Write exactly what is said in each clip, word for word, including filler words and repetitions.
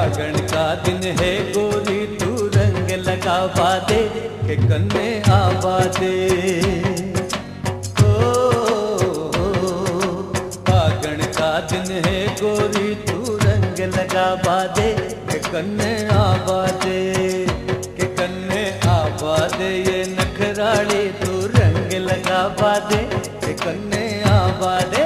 फागण का दिन है गोरी तू रंग लगावा दे के कन्ने आवा दे। ओ, फागण का दिन है गोरी तू रंग लगावा दे के कन्ने आवा दे के कन्ने आवा दे। ये नखराली तू रंग लगावा दे के कन्ने आवा दे।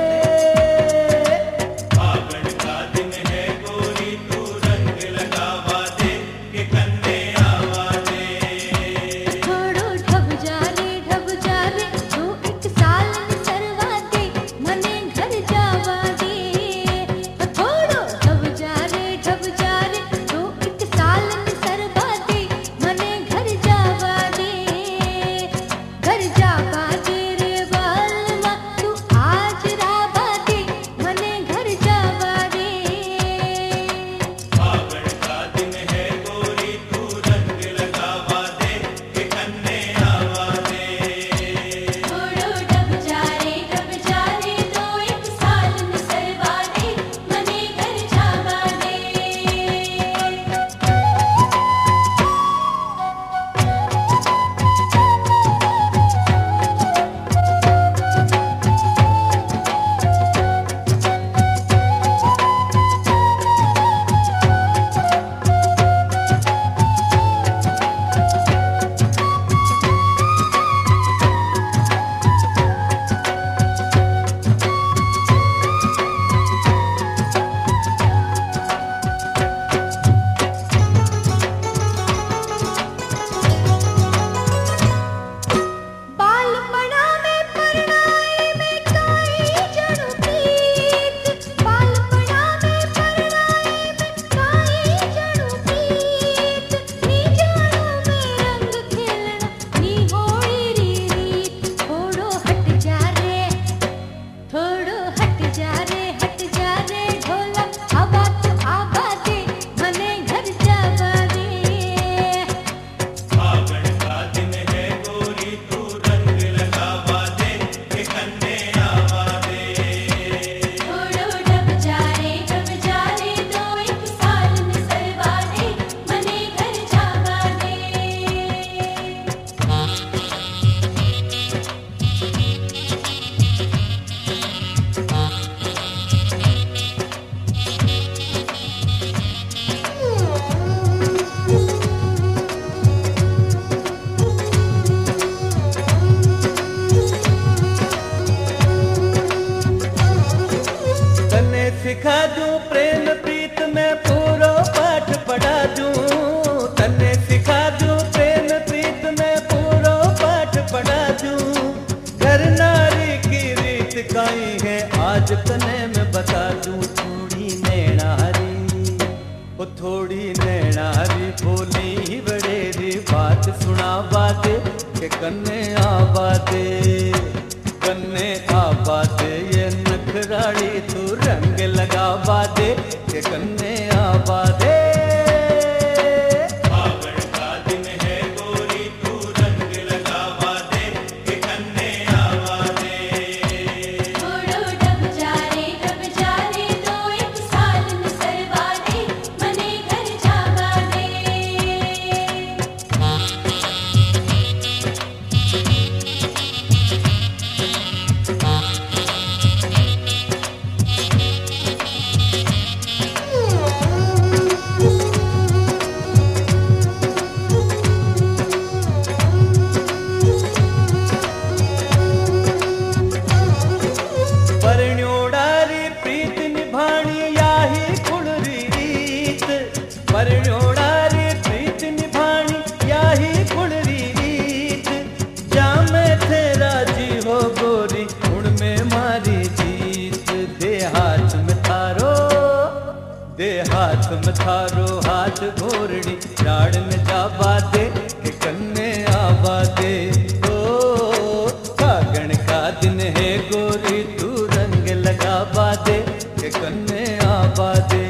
सिखा दूं प्रेम प्रीत में पूरा पाठ पढ़ा दूं। तन्ने सिखा दूं प्रेम प्रीत में पूरा पाठ पढ़ा दूं। घर नारी की रीत काई है आज तने में बता दूं। थोड़ी नैनारी ओ थोड़ी नैनारी बोली ही बड़ेरी बात सुनावा दे के कन्ने आवा दे कन्ने आवा दे। ये नखराली तू रंग लगावा दे के कन्ने आवा दे। फागण का दिन है गोरी तू रंग लगावा दे के कन्ने आवा दे। छोड़ो डब जा रे डब जा रे तो एक साल में सरवा दे मने घर जावा दे। परण्योडारी प्रीत निभाणी याही कुळरी रीत। परण्योडारी प्रीत निभाणी याही कुळरी रीत। जामे थे राजी हो गोरी हुण में मारी जीत। दे हाथ में थारो दे हाथ में थारो हाथ घोरड़ी राड़ में जावा दे के कन्ने आवा दे। ओ फागण का दिन है गोरी तू रंग लगावा दे के कन्ने आवा दे।